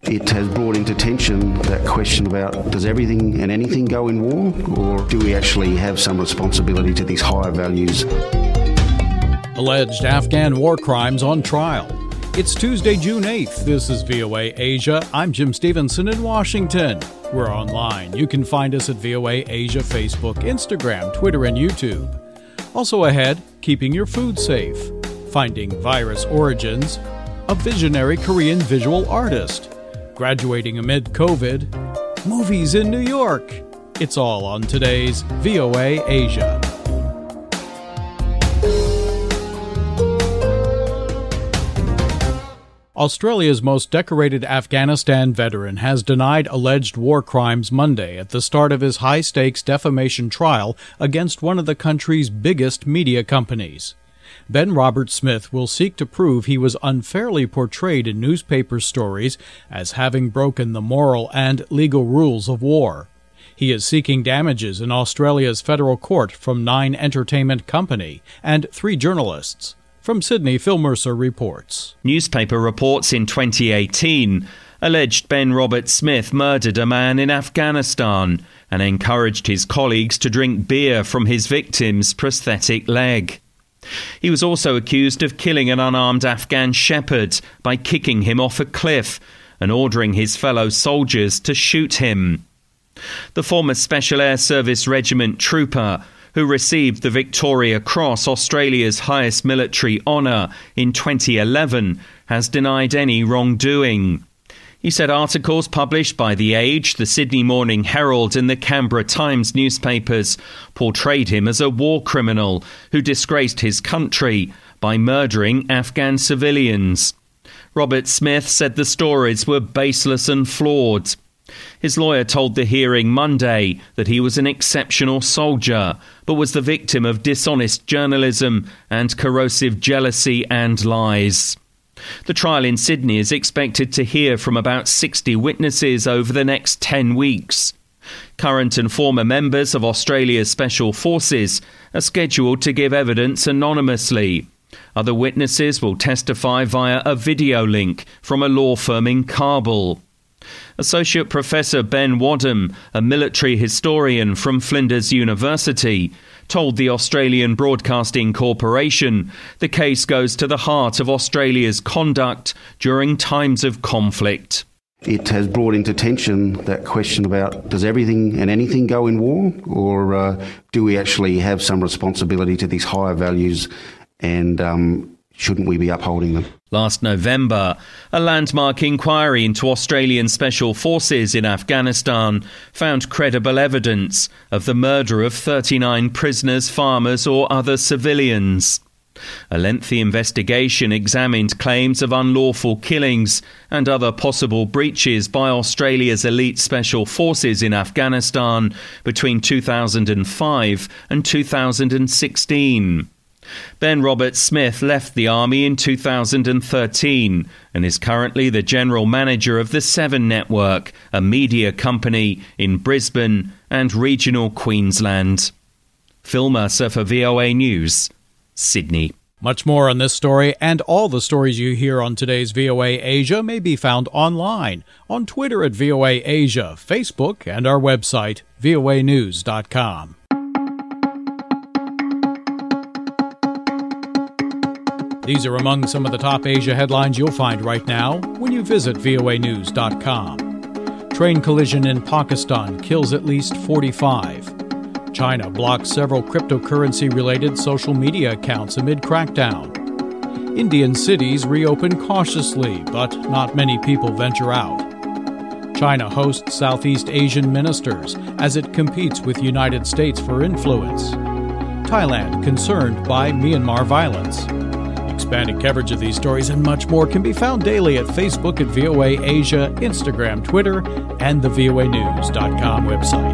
It has brought into tension that question about, does everything and anything go in war, or do we actually have some responsibility to these higher values? Alleged Afghan war crimes on trial. It's Tuesday, June 8th. This is VOA Asia. I'm Jim Stevenson in Washington. We're online. You can find us at VOA Asia Facebook, Instagram, Twitter, and YouTube. Also ahead, keeping your food safe, finding virus origins, a visionary Korean visual artist, graduating amid COVID, movies in New York. It's all on today's VOA Asia. Australia's most decorated Afghanistan veteran has denied alleged war crimes Monday at the start of his high-stakes defamation trial against one of the country's biggest media companies. Ben Robert Smith will seek to prove he was unfairly portrayed in newspaper stories as having broken the moral and legal rules of war. He is seeking damages in Australia's federal court from Nine Entertainment Company and 3 journalists. From Sydney, Phil Mercer reports. Newspaper reports in 2018 alleged Ben Robert Smith murdered a man in Afghanistan and encouraged his colleagues to drink beer from his victim's prosthetic leg. He was also accused of killing an unarmed Afghan shepherd by kicking him off a cliff and ordering his fellow soldiers to shoot him. The former Special Air Service Regiment trooper, who received the Victoria Cross, Australia's highest military honour, in 2011, has denied any wrongdoing. He said articles published by The Age, the Sydney Morning Herald and the Canberra Times newspapers portrayed him as a war criminal who disgraced his country by murdering Afghan civilians. Robert Smith said the stories were baseless and flawed. His lawyer told the hearing Monday that he was an exceptional soldier, but was the victim of dishonest journalism and corrosive jealousy and lies. The trial in Sydney is expected to hear from about 60 witnesses over the next 10 weeks. Current and former members of Australia's Special Forces are scheduled to give evidence anonymously. Other witnesses will testify via a video link from a law firm in Kabul. Associate Professor Ben Wadham, a military historian from Flinders University, told the Australian Broadcasting Corporation the case goes to the heart of Australia's conduct during times of conflict. It has brought into tension that question about, does everything and anything go in war, or do we actually have some responsibility to these higher values, and shouldn't we be upholding them? Last November, a landmark inquiry into Australian Special Forces in Afghanistan found credible evidence of the murder of 39 prisoners, farmers or other civilians. A lengthy investigation examined claims of unlawful killings and other possible breaches by Australia's elite special forces in Afghanistan between 2005 and 2016. Ben Robert Smith left the Army in 2013 and is currently the general manager of the Seven Network, a media company in Brisbane and regional Queensland. Phil Mercer for VOA News, Sydney. Much more on this story and all the stories you hear on today's VOA Asia may be found online, on Twitter at VOA Asia, Facebook, and our website, voanews.com. These are among some of the top Asia headlines you'll find right now when you visit voanews.com. Train collision in Pakistan kills at least 45. China blocks several cryptocurrency-related social media accounts amid crackdown. Indian cities reopen cautiously, but not many people venture out. China hosts Southeast Asian ministers as it competes with United States for influence. Thailand concerned by Myanmar violence. Expanded coverage of these stories and much more can be found daily at Facebook at VOA Asia, Instagram, Twitter, and the voanews.com website.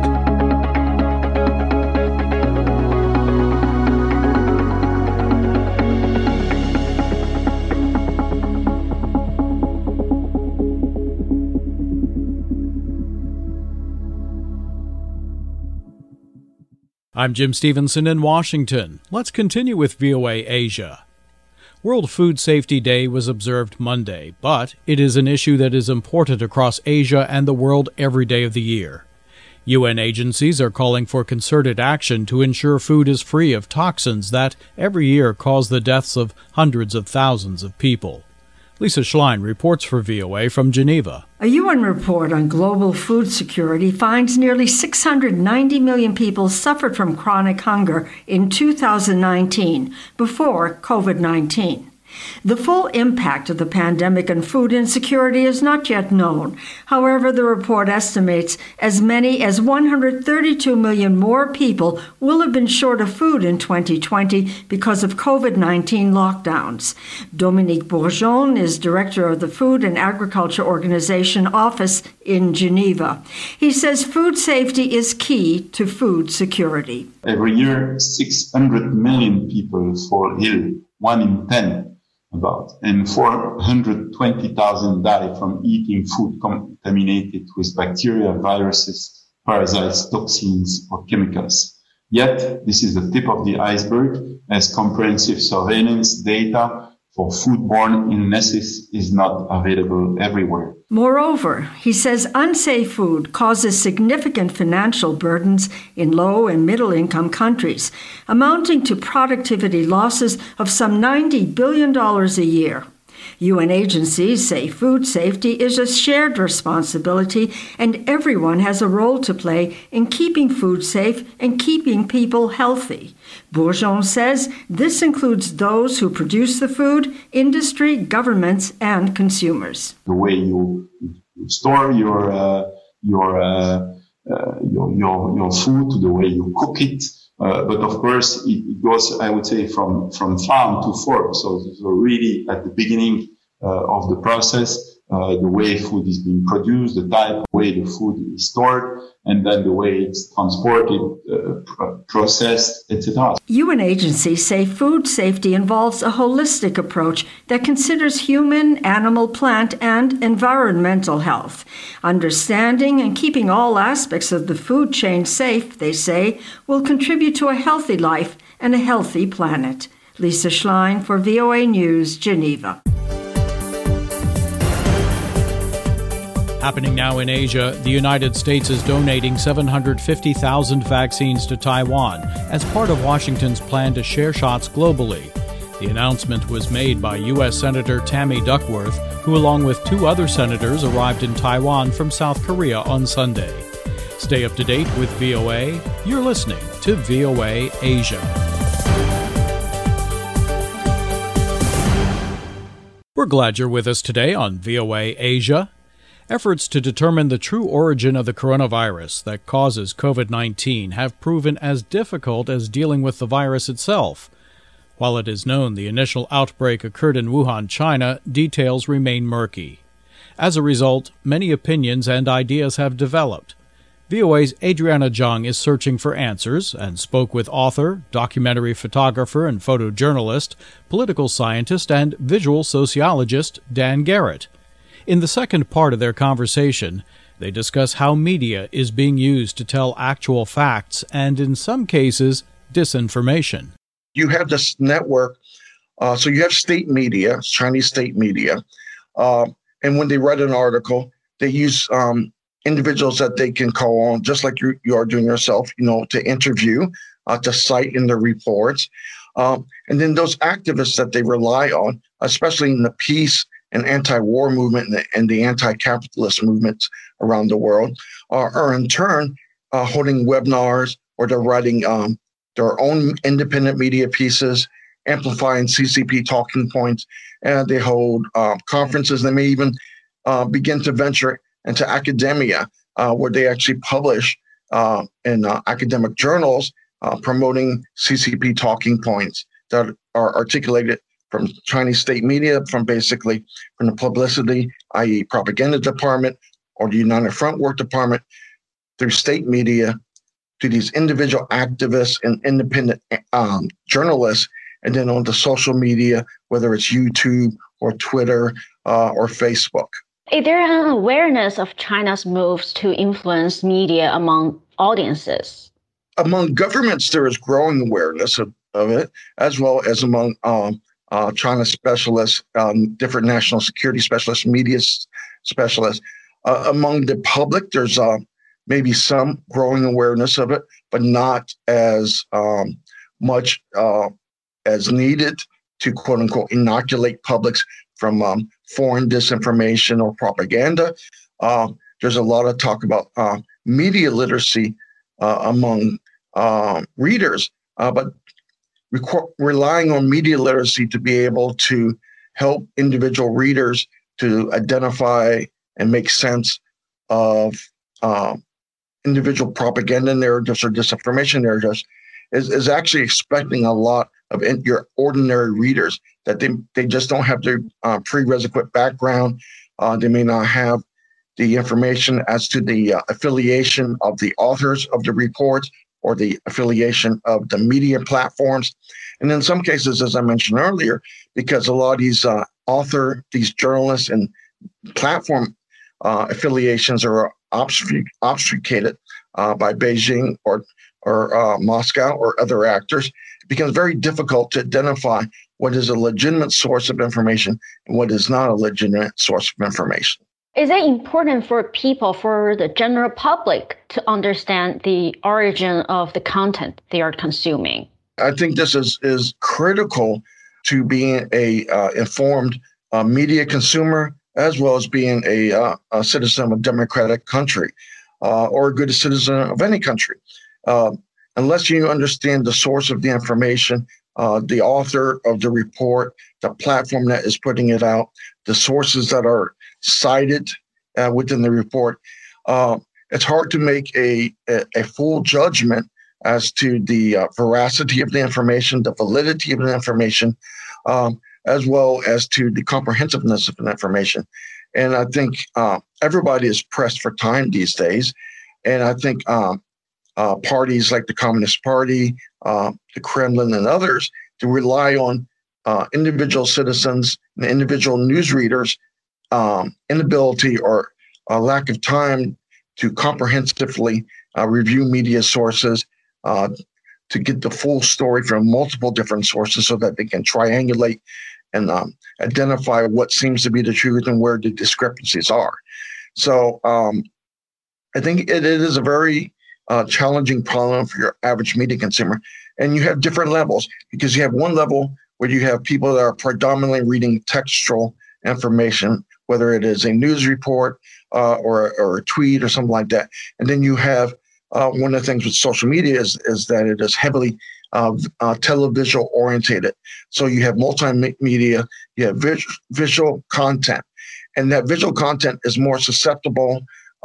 I'm Jim Stevenson in Washington. Let's continue with VOA Asia. World Food Safety Day was observed Monday, but it is an issue that is important across Asia and the world every day of the year. UN agencies are calling for concerted action to ensure food is free of toxins that every year cause the deaths of hundreds of thousands of people. Lisa Schlein reports for VOA from Geneva. A UN report on global food security finds nearly 690 million people suffered from chronic hunger in 2019, before COVID-19. The full impact of the pandemic on food insecurity is not yet known. However, the report estimates as many as 132 million more people will have been short of food in 2020 because of COVID-19 lockdowns. Dominique Bourgeon is director of the Food and Agriculture Organization office in Geneva. He says food safety is key to food security. Every year, 600 million people fall ill, 1 in 10. And 420,000 die from eating food contaminated with bacteria, viruses, parasites, toxins, or chemicals. Yet, this is the tip of the iceberg, as comprehensive surveillance data for foodborne illnesses is not available everywhere. Moreover, he says unsafe food causes significant financial burdens in low and middle-income countries, amounting to productivity losses of some $90 billion a year. UN agencies say food safety is a shared responsibility, and everyone has a role to play in keeping food safe and keeping people healthy. Bourgeon says this includes those who produce the food, industry, governments, and consumers. The way you store your food, to the way you cook it. But of course, it goes, I would say, from farm to fork. So really at the beginning of the process, the way food is being produced, the type, way the food is stored, and then the way it's transported, processed, etc. UN agencies say food safety involves a holistic approach that considers human, animal, plant, and environmental health. Understanding and keeping all aspects of the food chain safe, they say, will contribute to a healthy life and a healthy planet. Lisa Schlein for VOA News, Geneva. Happening now in Asia, the United States is donating 750,000 vaccines to Taiwan as part of Washington's plan to share shots globally. The announcement was made by U.S. Senator Tammy Duckworth, who along with 2 other senators arrived in Taiwan from South Korea on Sunday. Stay up to date with VOA. You're listening to VOA Asia. We're glad you're with us today on VOA Asia. Efforts to determine the true origin of the coronavirus that causes COVID-19 have proven as difficult as dealing with the virus itself. While it is known the initial outbreak occurred in Wuhan, China, details remain murky. As a result, many opinions and ideas have developed. VOA's Adriana Jung is searching for answers and spoke with author, documentary photographer and photojournalist, political scientist, and visual sociologist Dan Garrett. In the second part of their conversation, they discuss how media is being used to tell actual facts and, in some cases, disinformation. You have this network, so you have state media, Chinese state media, and when they write an article, they use individuals that they can call on, just like you are doing yourself, to interview, to cite in their reports. And then those activists that they rely on, especially in the peace and anti-war movement and the anti-capitalist movements around the world, are in turn holding webinars, or they're writing their own independent media pieces, amplifying CCP talking points, and they hold conferences. They may even begin to venture into academia, where they actually publish in academic journals promoting CCP talking points that are articulated from Chinese state media, from the publicity, i.e. propaganda department, or the United Front Work Department, through state media, to these individual activists and independent journalists, and then on the social media, whether it's YouTube or Twitter or Facebook. Is there an awareness of China's moves to influence media among audiences? Among governments, there is growing awareness of it, as well as among China specialists, different national security specialists, media specialists. Among the public, there's maybe some growing awareness of it, but not as much as needed to, quote unquote, inoculate publics from foreign disinformation or propaganda. There's a lot of talk about media literacy among readers, but relying on media literacy to be able to help individual readers to identify and make sense of individual propaganda narratives or disinformation narratives is actually expecting a lot of your ordinary readers, that they just don't have their prerequisite background. They may not have the information as to the affiliation of the authors of the reports or the affiliation of the media platforms. And in some cases, as I mentioned earlier, because a lot of these these journalists and platform affiliations are obfuscated by Beijing or Moscow or other actors, it becomes very difficult to identify what is a legitimate source of information and what is not a legitimate source of information. Is it important for people, for the general public, to understand the origin of the content they are consuming? I think this is critical to being a informed media consumer, as well as being a citizen of a democratic country or a good citizen of any country. Unless you understand the source of the information, the author of the report, the platform that is putting it out, the sources that are cited within the report, it's hard to make a full judgment as to the veracity of the information, the validity of the information, as well as to the comprehensiveness of the information. And I think everybody is pressed for time these days. And I think parties like the Communist Party, the Kremlin, and others to rely on individual citizens and individual news readers' inability or lack of time to comprehensively review media sources, to get the full story from multiple different sources so that they can triangulate and identify what seems to be the truth and where the discrepancies are. So I think it is a very challenging problem for your average media consumer. And you have different levels, because you have one level where you have people that are predominantly reading textual information, whether it is a news report or a tweet or something like that. And then you have one of the things with social media is that it is heavily televisual orientated. So you have multimedia, you have visual content, and that visual content is more susceptible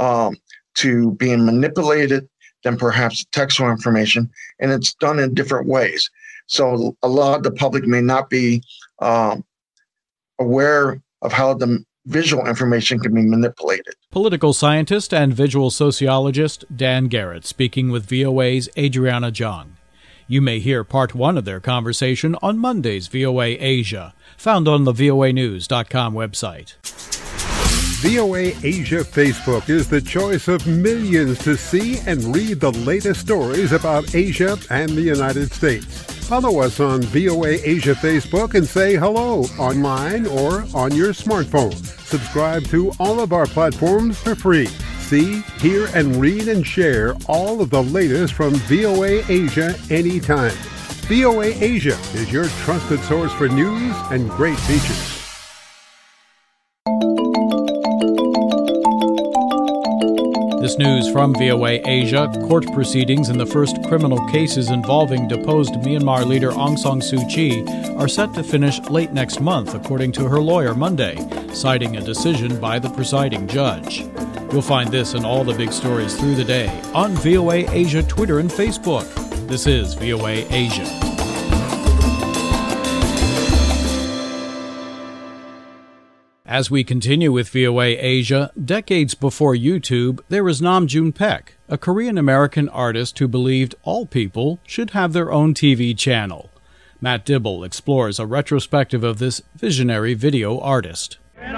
to being manipulated than perhaps textual information, and it's done in different ways. So a lot of the public may not be aware of how the visual information can be manipulated. Political scientist and visual sociologist Dan Garrett speaking with VOA's Adriana Zhang. You may hear part 1 of their conversation on Monday's VOA Asia, found on the voanews.com website. VOA Asia Facebook is the choice of millions to see and read the latest stories about Asia and the United States. Follow us on VOA Asia Facebook and say hello online or on your smartphone. Subscribe to all of our platforms for free. See, hear, and read and share all of the latest from VOA Asia anytime. VOA Asia is your trusted source for news and great features. This news from VOA Asia: court proceedings in the first criminal cases involving deposed Myanmar leader Aung San Suu Kyi are set to finish late next month, according to her lawyer Monday, citing a decision by the presiding judge. You'll find this and all the big stories through the day on VOA Asia Twitter and Facebook. This is VOA Asia. As we continue with VOA Asia, decades before YouTube, there was Nam June Paik, a Korean-American artist who believed all people should have their own TV channel. Matt Dibble explores a retrospective of this visionary video artist. In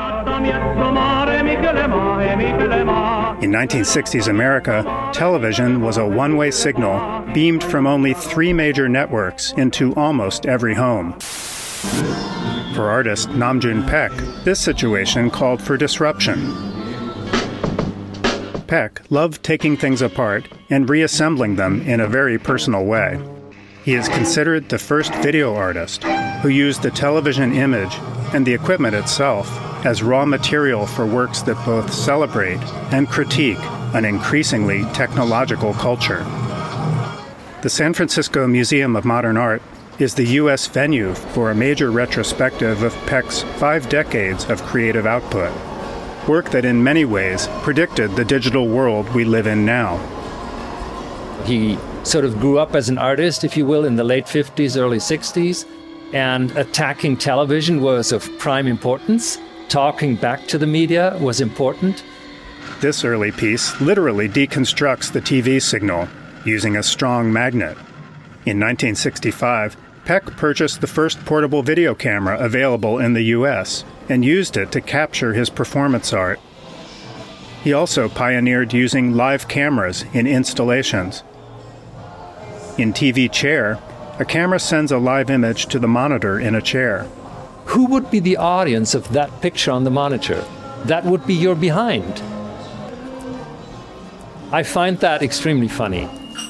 1960s America, television was a one-way signal beamed from only 3 major networks into almost every home. For artist Namjoon Paik, this situation called for disruption. Paik loved taking things apart and reassembling them in a very personal way. He is considered the first video artist who used the television image and the equipment itself as raw material for works that both celebrate and critique an increasingly technological culture. The San Francisco Museum of Modern Art is the U.S. venue for a major retrospective of Paik's 5 decades of creative output, work that in many ways predicted the digital world we live in now. He sort of grew up as an artist, if you will, in the late 50s, early 60s, and attacking television was of prime importance. Talking back to the media was important. This early piece literally deconstructs the TV signal using a strong magnet. In 1965, Paik purchased the first portable video camera available in the U.S. and used it to capture his performance art. He also pioneered using live cameras in installations. In TV Chair, a camera sends a live image to the monitor in a chair. Who would be the audience of that picture on the monitor? That would be your behind. I find that extremely funny.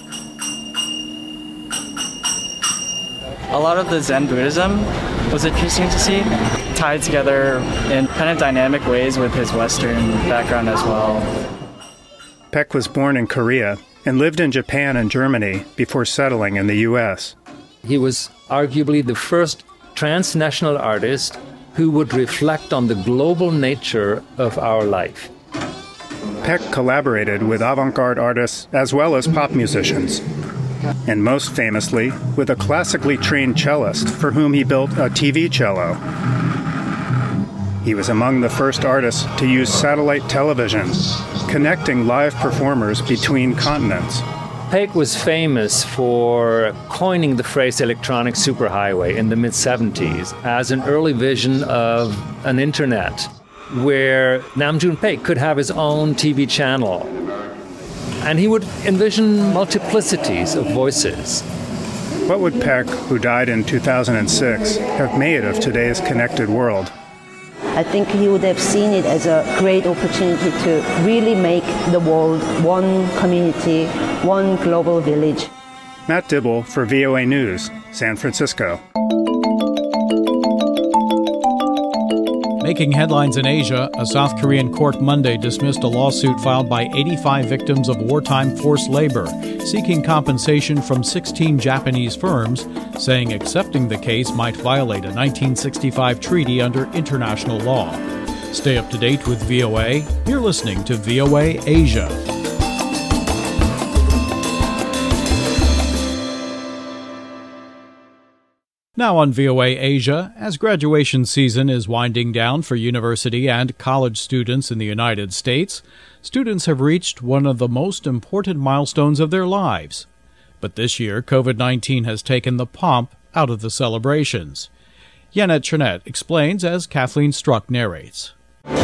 A lot of the Zen Buddhism was interesting to see, tied together in kind of dynamic ways with his Western background as well. Paik was born in Korea and lived in Japan and Germany before settling in the U.S. He was arguably the first transnational artist who would reflect on the global nature of our life. Paik collaborated with avant-garde artists as well as pop musicians, and most famously with a classically trained cellist for whom he built a TV cello. He was among the first artists to use satellite television, connecting live performers between continents. Paik was famous for coining the phrase electronic superhighway in the mid-70s as an early vision of an internet where Namjoon Paik could have his own TV channel. And he would envision multiplicities of voices. What would Paik, who died in 2006, have made of today's connected world? I think he would have seen it as a great opportunity to really make the world one community, one global village. Matt Dibble for VOA News, San Francisco. Making headlines in Asia, a South Korean court Monday dismissed a lawsuit filed by 85 victims of wartime forced labor, seeking compensation from 16 Japanese firms, saying accepting the case might violate a 1965 treaty under international law. Stay up to date with VOA. You're listening to VOA Asia. Now on VOA Asia, as graduation season is winding down for university and college students in the United States, students have reached one of the most important milestones of their lives. But this year, COVID-19 has taken the pomp out of the celebrations. Yanet Chernet explains as Kathleen Struck narrates.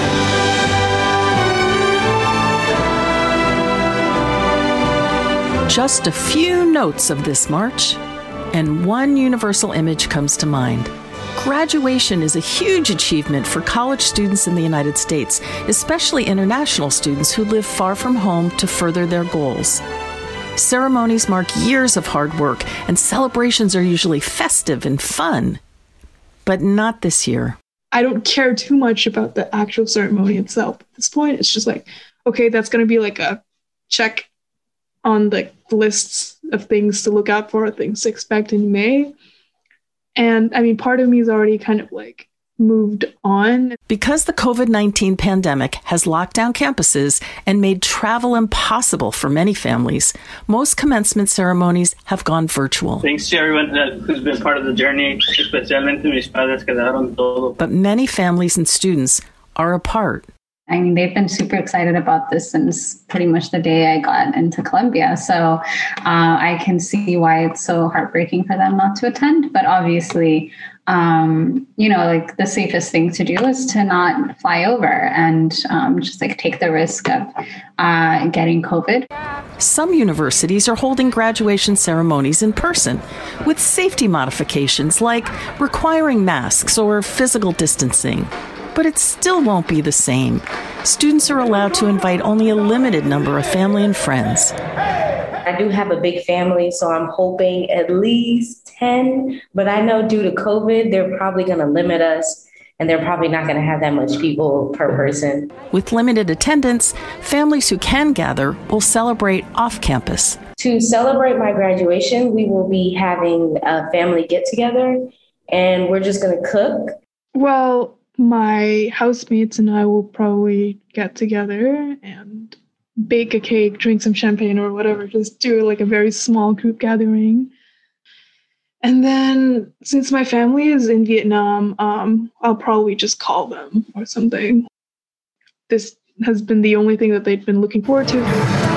Just a few notes of this march, and one universal image comes to mind. Graduation is a huge achievement for college students in the United States, especially international students who live far from home to further their goals. Ceremonies mark years of hard work, and celebrations are usually festive and fun. But not this year. I don't care too much about the actual ceremony itself. At this point, it's just like, okay, that's going to be like a check on the lists of things to look out for, things to expect in May. And I mean, part of me is already kind of like moved on. Because the COVID-19 pandemic has locked down campuses and made travel impossible for many families, most commencement ceremonies have gone virtual. Thanks to everyone who's been part of the journey, especialmente mis padres que dejaron todo. But many families and students are apart. I mean, they've been super excited about this since pretty much the day I got into Columbia. So I can see why it's so heartbreaking for them not to attend. But obviously, like the safest thing to do is to not fly over and just like take the risk of getting COVID. Some universities are holding graduation ceremonies in person with safety modifications like requiring masks or physical distancing. But it still won't be the same. Students are allowed to invite only a limited number of family and friends. I do have a big family, so I'm hoping at least 10. But I know due to COVID, they're probably going to limit us, and they're probably not going to have that much people per person. With limited attendance, families who can gather will celebrate off campus. To celebrate my graduation, we will be having a family get-together, and we're just going to cook. Well, my housemates and I will probably get together and bake a cake, drink some champagne or whatever, just do like a very small group gathering. And then since my family is in Vietnam, I'll probably just call them or something. This has been the only thing that they've been looking forward to.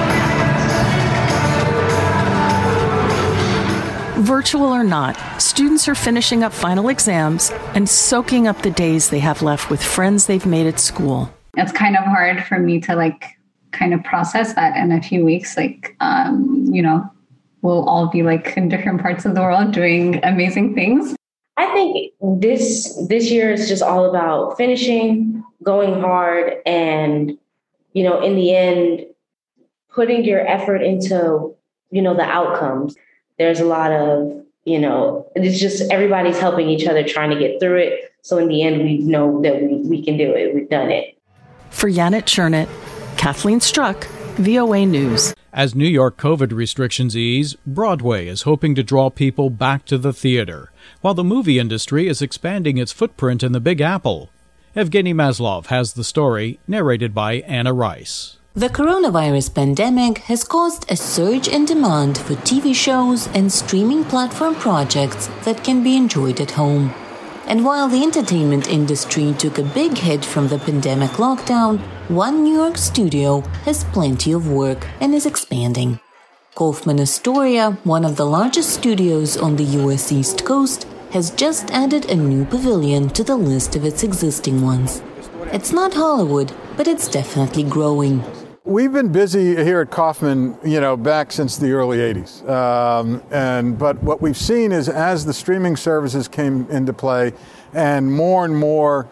Virtual or not, students are finishing up final exams and soaking up the days they have left with friends they've made at school. It's kind of hard for me to kind of process that in a few weeks. We'll all be in different parts of the world doing amazing things. I think this year is just all about finishing, going hard, and, in the end, putting your effort into, the outcomes. There's a lot of, it's just everybody's helping each other trying to get through it. So in the end, we know that we can do it. We've done it. For Janet Chernett, Kathleen Struck, VOA News. As New York COVID restrictions ease, Broadway is hoping to draw people back to the theater, while the movie industry is expanding its footprint in the Big Apple. Evgeny Maslov has the story, narrated by Anna Rice. The coronavirus pandemic has caused a surge in demand for TV shows and streaming platform projects that can be enjoyed at home. And while the entertainment industry took a big hit from the pandemic lockdown, one New York studio has plenty of work and is expanding. Kaufman Astoria, one of the largest studios on the U.S. East Coast, has just added a new pavilion to the list of its existing ones. It's not Hollywood, but it's definitely growing. We've been busy here at Kaufman, back since the early 80s. But what we've seen is as the streaming services came into play and more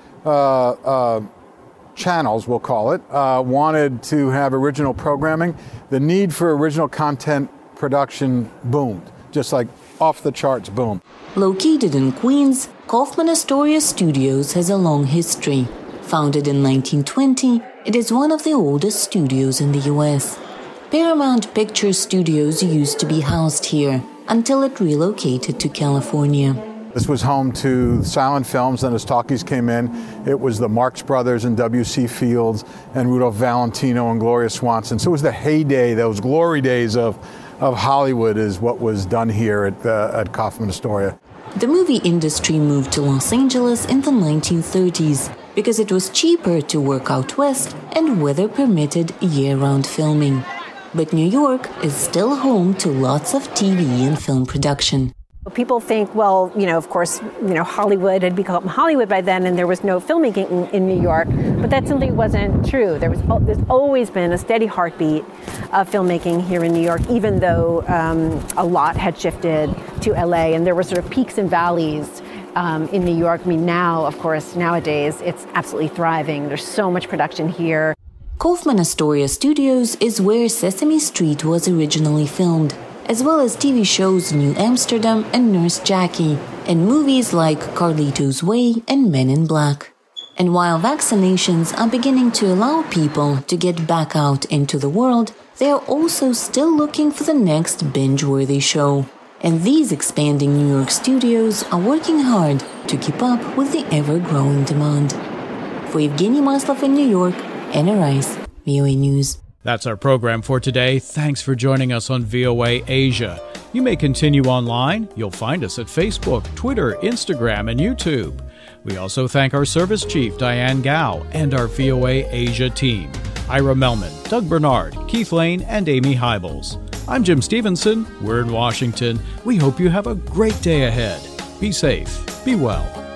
channels, we'll call it, wanted to have original programming, the need for original content production boomed, just like off the charts boom. Located in Queens, Kaufman Astoria Studios has a long history. Founded in 1920, it is one of the oldest studios in the U.S. Paramount Pictures Studios used to be housed here until it relocated to California. This was home to silent films, and as talkies came in, it was the Marx Brothers and W.C. Fields and Rudolph Valentino and Gloria Swanson. So it was the heyday, those glory days of Hollywood is what was done here at Kaufman Astoria. The movie industry moved to Los Angeles in the 1930s because it was cheaper to work out west and weather permitted year-round filming. But New York is still home to lots of TV and film production. People think, well, of course, Hollywood had become Hollywood by then and there was no filmmaking in New York, but that simply wasn't true. There's always been a steady heartbeat of filmmaking here in New York, even though a lot had shifted to LA and there were sort of peaks and valleys in New York. I mean, now, of course, nowadays, it's absolutely thriving. There's so much production here. Kaufman Astoria Studios is where Sesame Street was originally filmed, as well as TV shows New Amsterdam and Nurse Jackie, and movies like Carlito's Way and Men in Black. And while vaccinations are beginning to allow people to get back out into the world, they are also still looking for the next binge-worthy show. And these expanding New York studios are working hard to keep up with the ever-growing demand. For Evgeny Maslov in New York, Anna Rice, VOA News. That's our program for today. Thanks for joining us on VOA Asia. You may continue online. You'll find us at Facebook, Twitter, Instagram, and YouTube. We also thank our service chief, Diane Gao, and our VOA Asia team, Ira Melman, Doug Bernard, Keith Lane, and Amy Hybels. I'm Jim Stevenson. We're in Washington. We hope you have a great day ahead. Be safe. Be well.